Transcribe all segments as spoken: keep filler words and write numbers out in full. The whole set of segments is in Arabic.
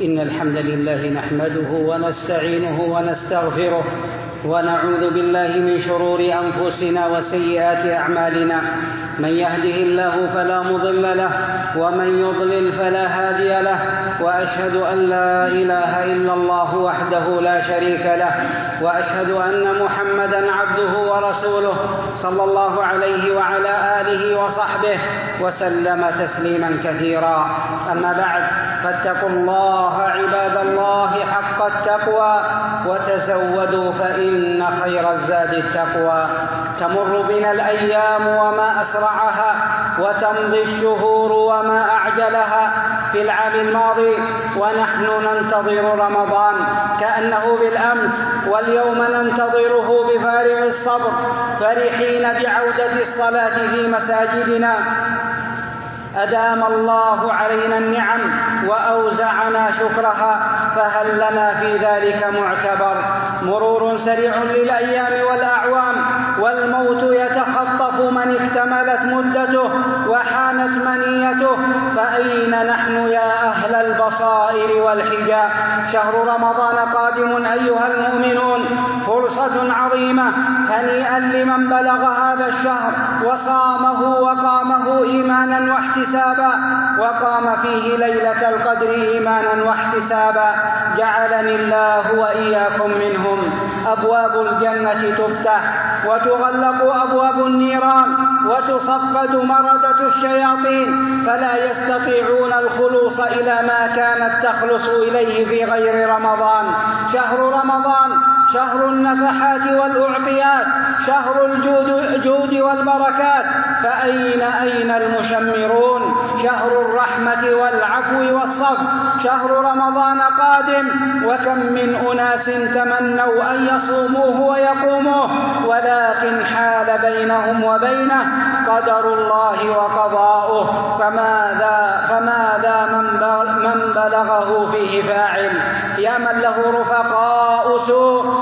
إن الحمد لله نحمده ونستعينه ونستغفره ونعوذ بالله من شرور أنفسنا وسيئات أعمالنا. من يهده الله فلا مضل له ومن يضلل فلا هادي له، وأشهد أن لا إله إلا الله وحده لا شريك له، وأشهد أن محمدًا عبده ورسوله صلى الله عليه وعلى آله وصحبه وسلم تسليمًا كثيرا. أما بعد، فاتقوا الله عباد الله حق التقوى وتزودوا فإن خير الزاد التقوى. تمر بنا الأيام وما أسرعها، وتمضي الشهور وما أعجلها. في العام الماضي ونحن ننتظر رمضان كأنه بالأمس، واليوم ننتظره بفارغ الصبر، فرحين بعودة الصلاة في مساجدنا. أدام الله علينا النعم وأوزعنا شكرها، فهل لنا في ذلك معتبر؟ مرور سريع للأيام والأعوام، والموت يتخطف من اكتملت مدته وحانت منيته. فأين نحن يا أهل البصائر والحجاب؟ شهر رمضان قادم أيها المؤمنون، فرصة عظيمة. هنيئا لمن بلغ هذا الشهر وصامه وقامه إيمانا واحتسابا، وقام فيه ليلة القدر إيمانا واحتسابا. جعلني الله وإياكم منهم. أبواب الجنة تفتح وتغلق أبواب النيران، وتصفد مردة الشياطين، فلا يستطيعون الخلوص إلى ما كانت تخلص إليه في غير رمضان. شهر رمضان شهر النفحات والأعطيات، شهر الجود والبركات، فأين أين المشمرون؟ شهر الرحمة والعفو والصفح. شهر رمضان قادم، وكم من أناس تمنوا أن يصوموه ويقوموه، ولكن حال بينهم وبينه قدر الله وقضاؤه. فماذا, فماذا من بلغه فيه فاعل؟ يا من له رفقاء سوء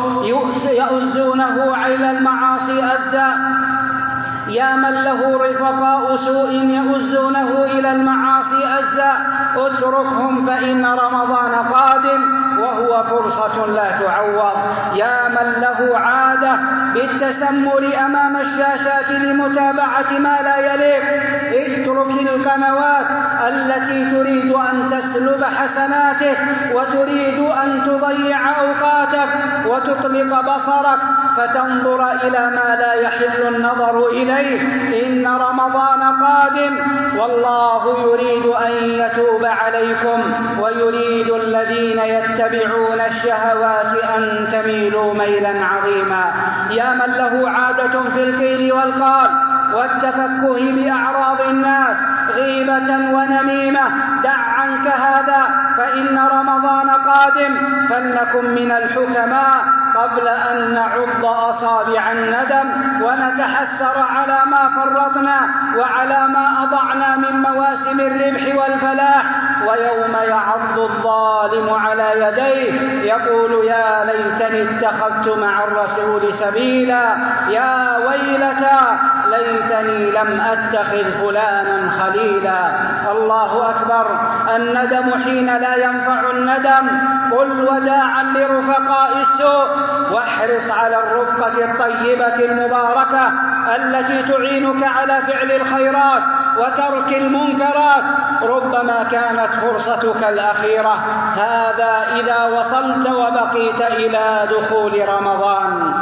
يؤزونه إلى المعاصي أزا، يا من له رفقاء سوء يؤزونه إلى المعاصي أزا، اتركهم فإن رمضان قادم وهو فرصة لا تعوض. يا من له عادة بالتسمر أمام الشاشات لمتابعة ما لا يليق، اترك القنوات التي تريد أن تسلب حسناتك وتريد أن تضيع أوقاتك وتطلق بصرك فتنظر إلى ما لا يحل النظر إليه. إن رمضان قادم، والله يريد أن يتوب عليكم، ويريد الذين يتبعون الشهوات أن تميلوا ميلا عظيما. يا من له عادة في القيل والقال والتفكه بأعراض الناس غيبة ونميمة، دع عنك هذا فإن رمضان قادم. فلنكن من الحكماء قبل أن نعض أصابع الندم ونتحسر على ما فرطنا وعلى ما أضعنا من مواسم الربح والفلاح. ويوم يعض الظالم على يديه يقول يا ليتني اتخذت مع الرسول سبيلا، يا ويلتى ليتني لم أتخذ فلانا خليلا. الله أكبر. الندم حين لا ينفع الندم. قل وداعا لرفقاء السوء، واحرص على الرفقة الطيبة المباركة التي تعينك على فعل الخيرات وترك المنكرات. ربما كانت فرصتك الأخيرة. هذا إذا وصلت وبقيت إلى دخول رمضان.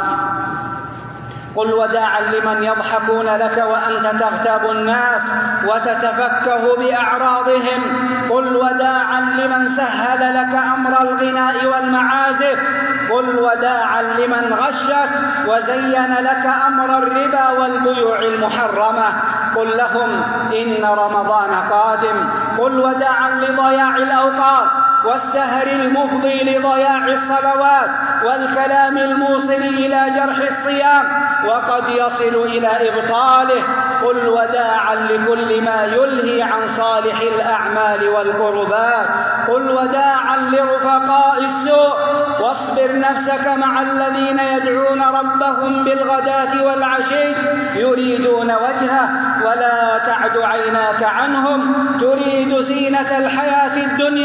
قل وداعا لمن يضحكون لك وأنت تغتاب الناس وتتفكه بأعراضهم. قل وداعا لمن سهل لك أمر الغناء والمعازف. قل وداعا لمن غشك وزين لك أمر الربا والبيوع المحرمة. قل لهم إن رمضان قادم. قل وداعا لضياع الأوقات والسهر المفضي لضياع الصلوات والكلام الموصل إلى جرح الصيام وقد يصل إلى إبطاله. قل وداعا لكل ما يلهي عن صالح الأعمال والقربات. قل وداعا لرفقاء السوء، واصبر نفسك مع الذين يدعون ربهم بالغداة والعشي يريدون وجهه، ولا تعد عيناك عنهم تريد زينة الحياة الدنيا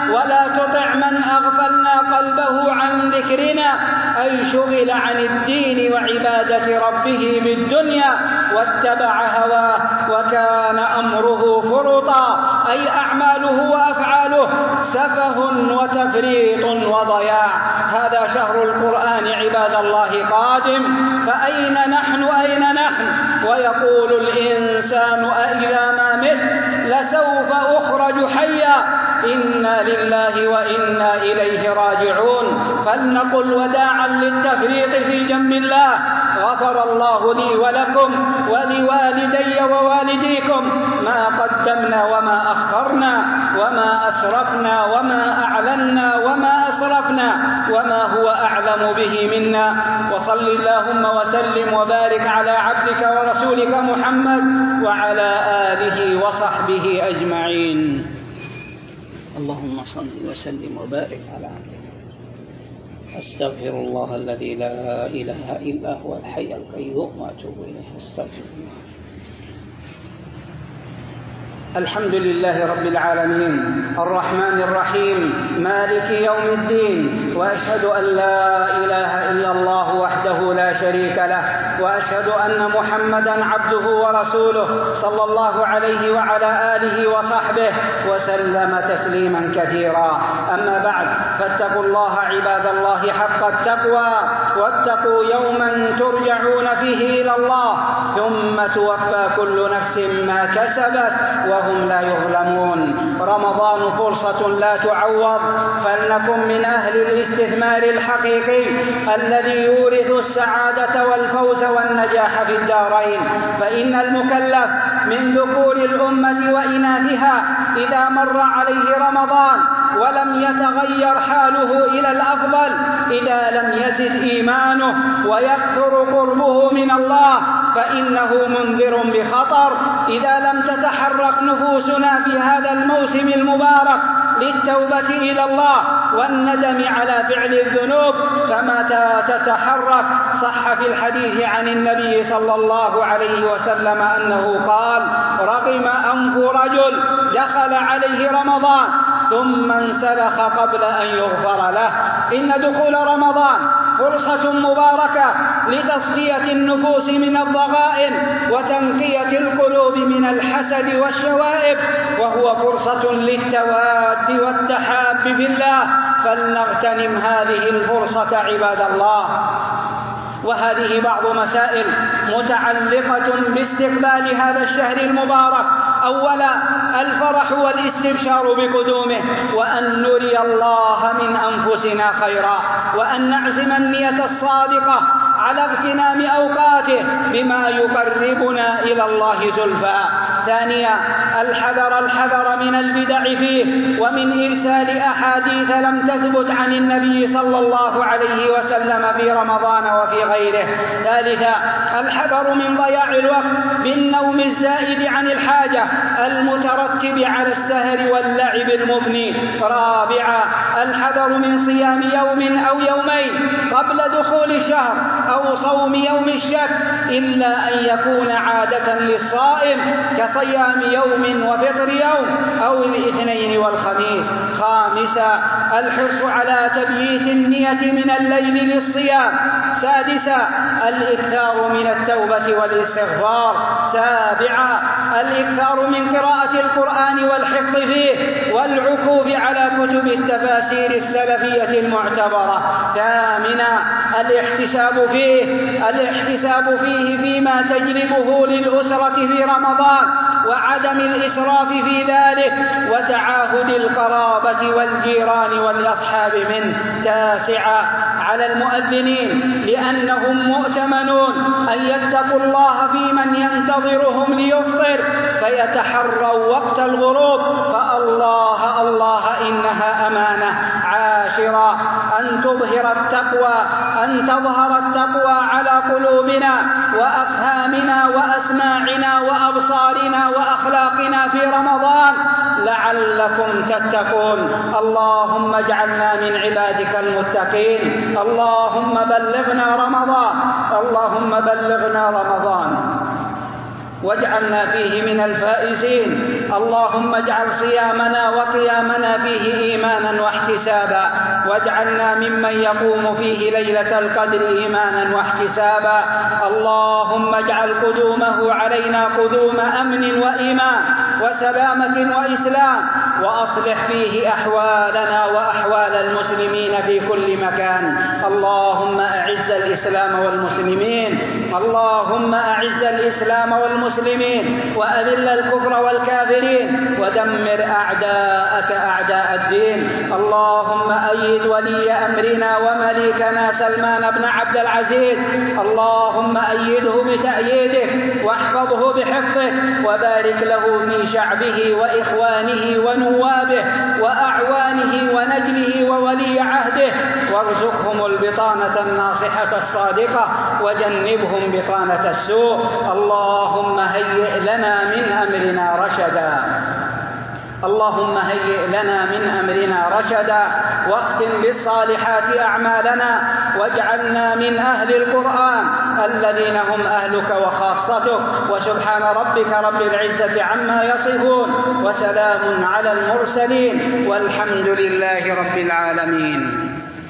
ولا تطع من أغفلنا قلبه عن ذكرنا، أي شغل عن الدين وعبادة ربه بالدنيا واتبع هواه وكان أمره فرطا، أي أعماله وأفعاله سفه وتفريط وضياع. هذا شهر القرآن عباد الله قادم، فأين نحن أين نحن؟ ويقول الإنسان أإذا ما مت لسوف أخرج حيا، إنا لله وإنا إليه راجعون. فلنقل وداعا للتفريط في جنب الله. غفر الله لي ولكم ولوالدي ووالديكم ما قدمنا وما أخرنا وما أسرفنا وما أعلنا وما أسرفنا وما هو أعلم به منا. وصل اللهم وسلم وبارك على عبدك ورسولك محمد وعلى آله وصحبه أجمعين. اللهم صل وسلم وبارك على عبدك. أستغفر الله الذي لا إله إلا هو الحي القيوم وأتوب إليه. أستغفر الله. الحمد لله رب العالمين الرحمن الرحيم مالك يوم الدين، وأشهد أن لا إله إلا الله وحده لا شريك له، وأشهد أن محمدا عبده ورسوله صلى الله عليه وعلى آله وصحبه وسلم تسليما كثيرا. أما بعد، فاتقوا الله عباد الله حق التقوى، واتقوا يوما ترجعون فيه إلى الله ثم توفى كل نفس ما كسبت وهم لا يظلمون. رمضان فرصة لا تعوض، فلنكن من أهل الاستثمار الحقيقي الذي يورث السعادة والفوز والنجاح في الدارين. فإن المكلف من ذكور الأمة وإناثها إذا مر عليه رمضان ولم يتغير حاله إلى الأفضل، إذا لم يزد إيمانه ويكثر قربه من الله، فإنه منذر بخطر. إذا لم تتحرك نفوسنا في هذا الموسم المبارك للتوبة إلى الله والندم على فعل الذنوب، فمتى تتحرك؟ صح في الحديث عن النبي صلى الله عليه وسلم أنه قال: رغم أنف رجل دخل عليه رمضان ثم انسلخ قبل أن يغفر له. إن دخول رمضان فرصة مباركة لتصفية النفوس من الضغائن وتنقية القلوب من الحسد والشوائب، وهو فرصة للتواد والتحاب في الله، فلنغتنم هذه الفرصة عباد الله. وهذه بعض مسائل متعلقة باستقبال هذا الشهر المبارك. أولا، الفرح والاستبشار بقدومه، وأن نري الله من أنفسنا خيرا، وأن نعزم النية الصادقة على اغتنام أوقاته بما يقربنا إلى الله زلفى. ثانيا، الحذر الحذر من البدع فيه ومن إرسال أحاديث لم تثبت عن النبي صلى الله عليه وسلم في رمضان وفي غيره. ثالثا، الحذر من ضياع الوقت بالنوم الزائد عن الحاجة المترتب على السهر واللعب المفني. رابعا، الحذر من صيام يوم أو يومين قبل دخول الشهر أو صوم يوم الشك، إلا أن يكون عادة للصائم كصيام يوم وفطر يوم أو الاثنين والخميس. خامسا، الحرص على تبييت النية من الليل للصيام. سادسا، الإكثار من التوبة والاستغفار. سابعا، الإكثار من قراءة القرآن والحفظ فيه والعكوف على كتب التفاسير السلفية المعتبرة. ثامنا، الاحتساب فيه الاحتساب فيه فيما تجلبه للأسرة في رمضان وعدم الإسراف في ذلك، وتعاهد القرابة والجيران والأصحاب منه. تاسعا، على المؤذنين لأنهم مؤتمنون أن يتقوا الله في من ينتظرهم ليفطر فيتحروا وقت الغروب، فالله الله إنها أمانة. عاشرا، أن تظهر التقوى أن تظهر التقوى على قلوبنا وأفهامنا وأسماعنا وأبصارنا وأخلاقنا في رمضان لعلكم تتقون. اللهم اجعلنا من عبادك المتقين. اللهم بلغنا رمضان اللهم بلغنا رمضان. واجعلنا فيه من الفائزين. اللهم اجعل صيامنا وقيامنا فيه إيمانا واحتسابا، واجعلنا ممن يقوم فيه ليلة القدر إيمانا واحتسابا. اللهم اجعل قدومه علينا قدوم أمن وإيمان وسلامة وإسلام، وأصلح فيه أحوالنا وأحوال المسلمين في كل مكان. اللهم أعز الإسلام والمسلمين، اللهم أعز الإسلام والمسلمين، وأذل الكفر والكافرين، ودمر أعداءك أعداء الدين. اللهم أيد ولي أمرنا ومليكنا سلمان بن عبد العزيز، اللهم أيده بتأييده واحفظه بحفظه، وبارك له في شعبه وإخوانه ونوابه وأعوانه ونجله وولي عهده، وارزقهم البطانة الناصحة الصادقة، وجنبهم بطانة السوء. اللهم هيئ لنا من أمرنا رشدا، اللهم هيئ لنا من أمرنا رشدا، واختم بالصالحات أعمالنا، واجعلنا من أهل القرآن الذين هم أهلك وخاصتك. وسبحان ربك رب العزة عما يصفون، وسلام على المرسلين، والحمد لله رب العالمين.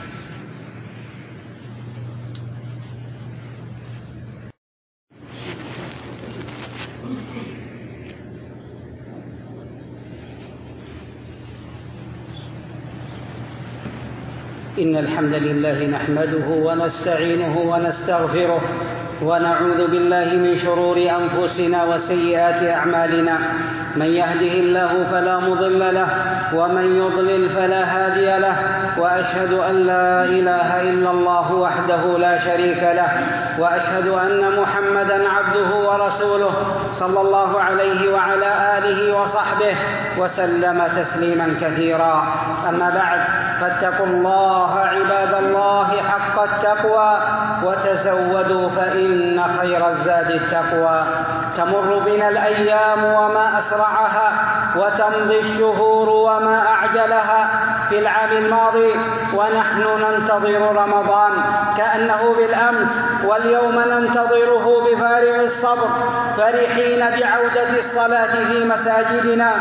إن الحمد لله نحمده ونستعينه ونستغفره، ونعوذ بالله من شرور أنفسنا وسيئات أعمالنا. من يهده الله فلا مضل له، ومن يضلل فلا هادي له، وأشهد أن لا إله إلا الله وحده لا شريك له، وأشهد أن محمدًا عبده ورسوله صلى الله عليه وعلى آله وصحبه وسلم تسليمًا كثيرا. أما بعد، فاتقوا الله عباد الله حق التقوى، وتزودوا فإن خير الزاد التقوى. تمر بنا الأيام وما أسرعها، وتمضي الشهور وما أعجلها في العام الماضي، ونحن ننتظر رمضان كأنه بالأمس، واليوم ننتظره بفارغ الصبر، فرحين بعودة الصلاة في مساجدنا.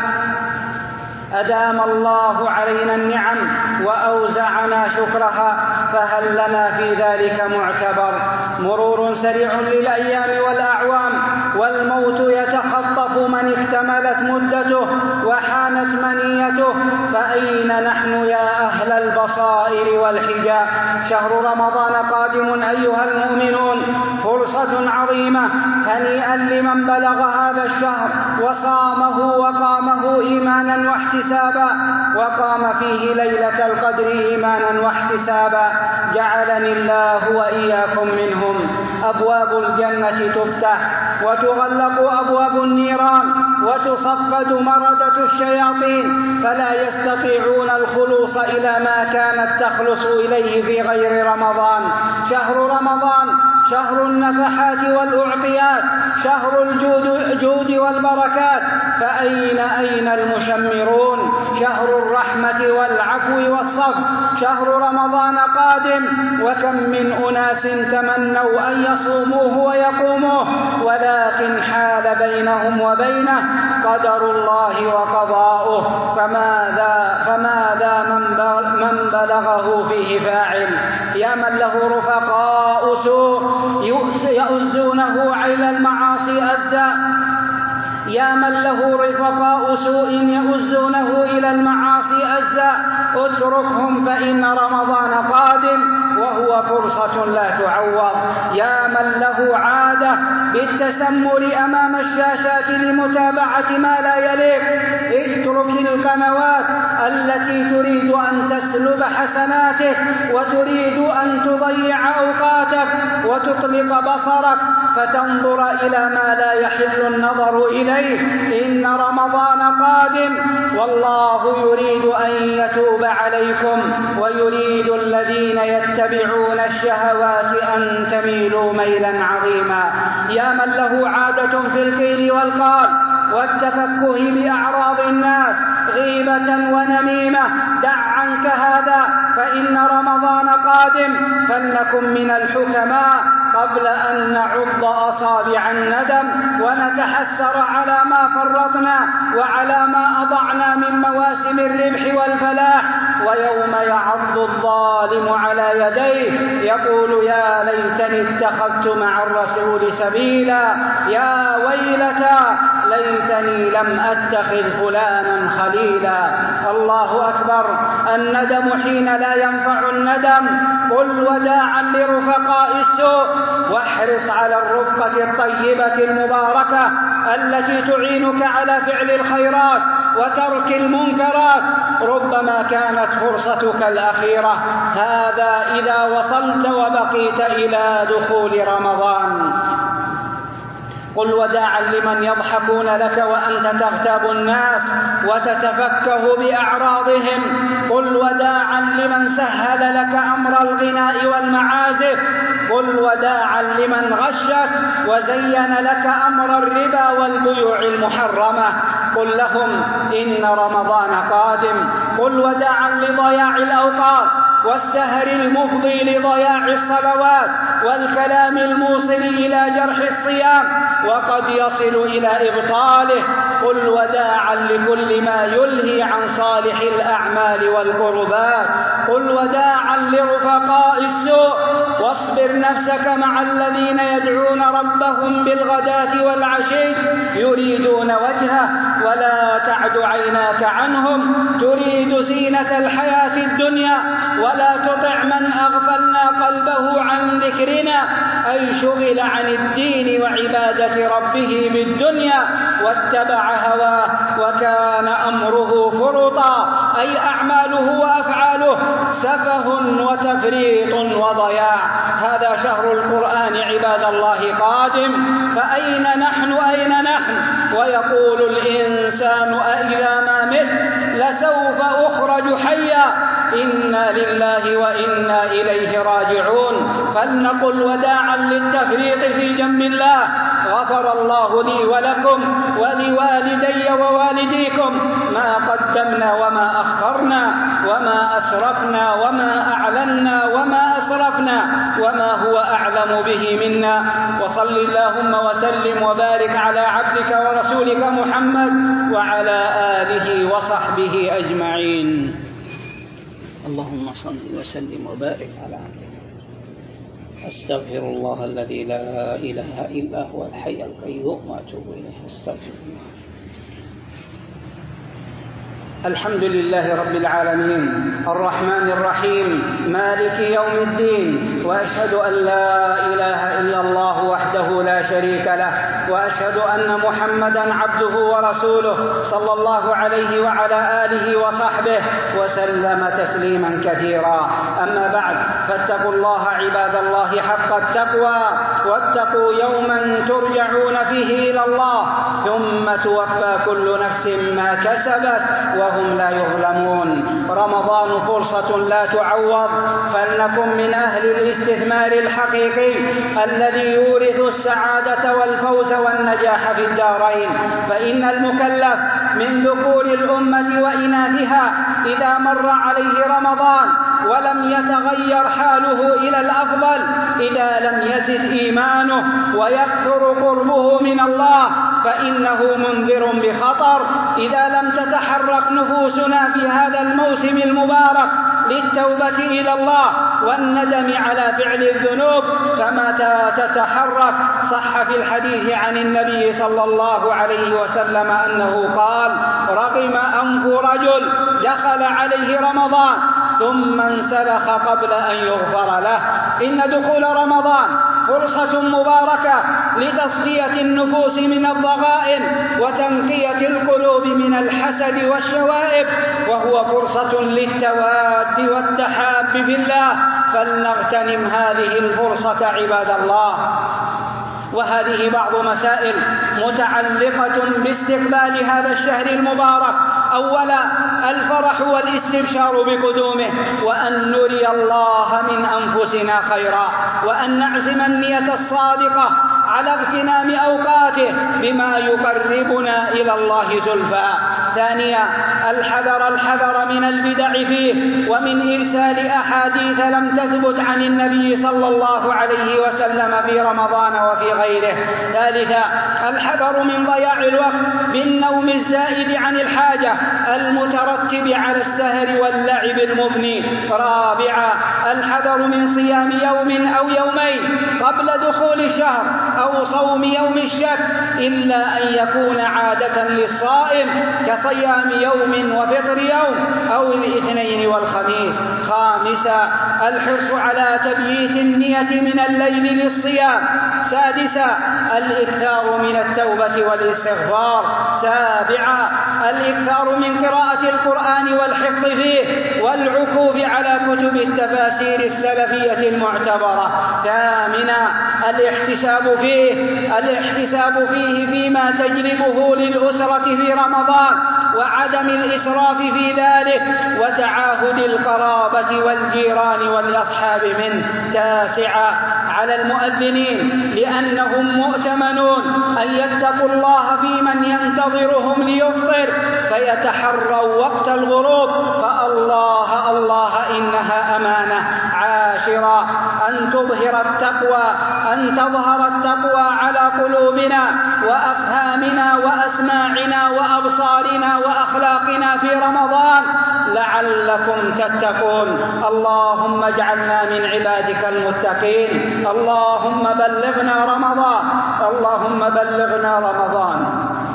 أدام الله علينا النعم وأوزعنا شكرها، فهل لنا في ذلك معتبر؟ مرور سريع للأيام والأعوام، والموت يتخطف من اكتملت مدته وحانت منيته، فأين نحن يا أهل البصائر والحجاب؟ شهر رمضان قادم أيها المؤمنون، فرصة عظيمة، هنيئا لمن بلغ هذا الشهر وصامه وقامه إيمانا واحتسابا، وقام فيه ليلة القدر إيمانا واحتسابا. جعلني الله وإياكم منهم. أبواب الجنة تفتح، وتغلق أبواب النيران، وتصفد مردة الشياطين، فلا يستطيعون الخلوص إلى ما كانت تخلص إليه في غير رمضان. شهر رمضان شهر النفحات والأعطيات، شهر الجود والبركات، فأين أين المشمرون؟ شهر الرحمة والعفو والصفح. شهر رمضان قادم، وكم من أناس تمنوا أن يصوموه ويقوموه، ولكن حال بينهم وبينه قدر الله وقضاؤه، فماذا, فماذا من بلغه فيه فاعل؟ يا من له رفقاء سوء يؤزونه إلى المعاصي أزا، يا من له رفقاء سوء يؤزونه إلى المعاصي أزا، اتركهم فإن رمضان قادم وهو فرصة لا تعوض. يا من له عادة بالتسمر أمام الشاشات لمتابعة ما لا يليق، اترك القنوات التي تريد أن تسلب حسناتك، وتريد أن تضيع أوقاتك، وتطلق بصرك فتنظر إلى ما لا يحل النظر إليه. إن رمضان قادم، والله يريد أن يتوب عليكم، ويريد الذين يتبعون الشهوات أن تميلوا ميلا عظيما. يا من له عادة في القيل والقال والتفكه بأعراض الناس غيبة ونميمة، دع عنك هذا، فإن رمضان قادم، فلنكن من الحكماء قبل أن نعض أصابعنا أصابع الندم ونتحسر على ما فرطنا وعلى ما أضعنا من مواسم الربح والفلاح. ويوم يعض الظالم على يديه يقول يا ليتني اتخذت مع الرسول سبيلا، يا ويلتى ليتني لم أتخذ فلانا خليلا. الله أكبر. الندم حين لا ينفع الندم. قل وداعا لرفقاء السوء، واحرص على الرفقة الطيبة المباركة التي تعينك على فعل الخيرات وترك المنكرات. ربما كانت فرصتك الأخيرة. هذا إذا وصلت وبقيت إلى دخول رمضان. قل وداعا لمن يضحكون لك وأنت تغتاب الناس وتتفكه بأعراضهم. قل وداعا لمن سهل لك أمر الغناء والمعازف. قل وداعا لمن غشك وزين لك أمر الربا والبيوع المحرمة. قل لهم إن رمضان قادم. قل وداعا لضياع الأوقات والسهر المفضي لضياع الصلوات والكلام الموصل إلى جرح الصيام وقد يصل إلى إبطاله. قل وداعا لكل ما يلهي عن صالح الأعمال والقربات. قل وداعا لرفقاء السوء، واصبر نفسك مع الذين يدعون ربهم بالغداة والعشي يريدون وجهه ولا تعد عيناك عنهم تريد زينة الحياة الدنيا. ولا تطع من أغفلنا قلبه عن ذكرنا أي شغل عن الدين وعبادة ربه بالدنيا واتبع هواه وكان أمره فرطا، أي أعماله وأفعاله سفه وتفريط وضياع. هذا شهر القرآن عباد الله قادم، فأين نحن أين نحن؟ ويقول الإنسان أإذا ما مت لسوف أخرج حيا، إنا لله وإنا إليه راجعون. فلنقل وداعا للتفريط في جنب الله. غفر الله لي ولكم ولوالدي ووالديكم ما قدمنا وما أخرنا وما أسرفنا وما أعلنا وما أسرفنا وما هو أعلم به منا. وصل اللهم وسلم وبارك على عبدك ورسولك محمد وعلى آله وصحبه أجمعين. اللهم صل وسلم وبارك على عبدك. أستغفر الله الذي لا إله إلا هو الحي القيوم وأتوب إليه. أستغفر الله. الحمد لله رب العالمين الرحمن الرحيم مالك يوم الدين، وأشهد أن لا إله إلا الله وحده لا شريك له، وأشهد أن محمدا عبده ورسوله صلى الله عليه وعلى آله وصحبه وسلم تسليما كثيرا. أما بعد، فاتقوا الله عباد الله حق التقوى، واتقوا يوما ترجعون فيه إلى الله ثم توفى كل نفس ما كسبت وهم لا يظلمون. رمضان فرصة لا تعوض، فلنكن من أهل الاستثمار الحقيقي الذي يورث السعادة والفوز والنجاح في الدارين. فإن المكلف من ذكور الأمة وإناثها إذا مر عليه رمضان ولم يتغير حاله إلى الأفضل، إذا لم يزد إيمانه ويكثر قربه من الله، فإنه منذر بخطر. إذا لم تتحرك نفوسنا في هذا الموسم المبارك للتوبة إلى الله والندم على فعل الذنوب، فمتى تتحرك؟ صح في الحديث عن النبي صلى الله عليه وسلم أنه قال: رغم أنف رجل دخل عليه رمضان ثم انسلخ قبل أن يغفر له. إن دخول رمضان فرصة مباركة لتصفية النفوس من الضغائن وتنقية القلوب من الحسد والشوائب، وهو فرصة للتواد والتحاب في الله، فلنغتنم هذه الفرصة عباد الله. وهذه بعض مسائل متعلقة باستقبال هذا الشهر المبارك. أولا، الفرح والاستبشار بقدومه، وأن نري الله من أنفسنا خيرا، وأن نعزم النية الصادقة على اغتنام أوقاته بما يقربنا إلى الله زلفى. ثانيا الحذر الحذر من البدع فيه ومن إرسال أحاديث لم تثبت عن النبي صلى الله عليه وسلم في رمضان وفي غيره. ثالثا الحذر من ضياع الوقت بالنوم الزائد عن الحاجة المترتب على السهر واللعب المفني. رابعا الحذر من صيام يوم أو يومين قبل دخول الشهر أو صوم يوم الشك إلا أن يكون عادة للصائم كصيام يوم وفطر يوم أو الاثنين والخميس. خامسا الحرص على تبييت النية من الليل للصيام. سادسا الإكثار من التوبة والاستغفار. سابعا الإكثار من قراءة القرآن والحفظ فيه والعكوف على كتب التفاسير السلفية المعتبرة. ثامنا الاحتساب فيه الاحتساب فيه فيما تجلبه للأسرة في رمضان وعدم الإسراف في ذلك وتعاهد القرابة والجيران والأصحاب منه. تاسعا على المؤذنين لأنهم مؤتمنون أن يتقوا الله في من ينتظرهم ليفطر فيتحروا وقت الغروب فالله الله إنها أمانة. عاشرا أن تظهر التقوى أن تظهر التقوى على قلوبنا وأفهامنا وأسماعنا وأبصارنا وأخلاقنا في رمضان لعلكم تتقون. اللهم اجعلنا من عبادك المتقين. اللهم بلغنا رمضان اللهم بلغنا رمضان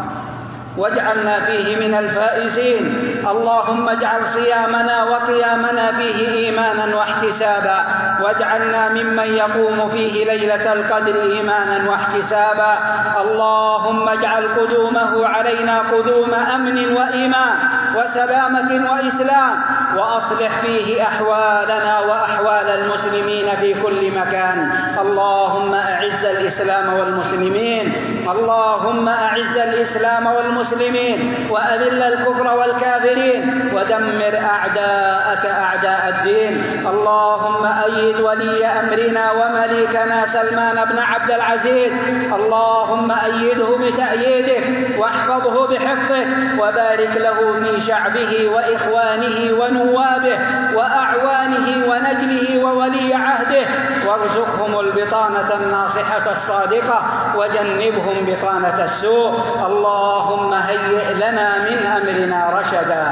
واجعلنا فيه من الفائزين. اللهم اجعل صيامنا وقيامنا فيه إيمانا واحتسابا واجعلنا ممن يقوم فيه ليلة القدر إيمانا واحتسابا. اللهم اجعل قدومه علينا قدوم أمن وإيمان وسلامة وإسلام وأصلح فيه أحوالنا وأحوال المسلمين في كل مكان. اللهم أعز الإسلام والمسلمين اللهم أعز الإسلام والمسلمين وأذل الكفر والكافرين ودمر أعداءك أعداء الدين. اللهم أيد ولي أمرنا ومليكنا سلمان بن عبد العزيز. اللهم أيده بتأييده واحفظه بحفظه وبارك له في شعبه وإخوانه ونوابه وأعوانه ونجله وولي عهده وارزقهم البطانة الناصحة الصادقة وجنبهم بطانة السوء. اللهم هيئ لنا من أمرنا رشدا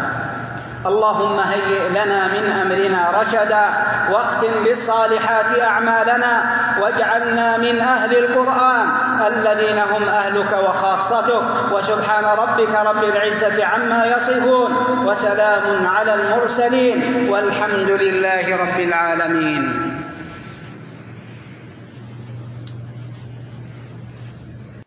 اللهم هيئ لنا من أمرنا رشدا واختم بالصالحات أعمالنا واجعلنا من أهل القرآن الذين هم أهلك وخاصتك. وسبحان ربك رب العزة عما يصفون وسلام على المرسلين والحمد لله رب العالمين.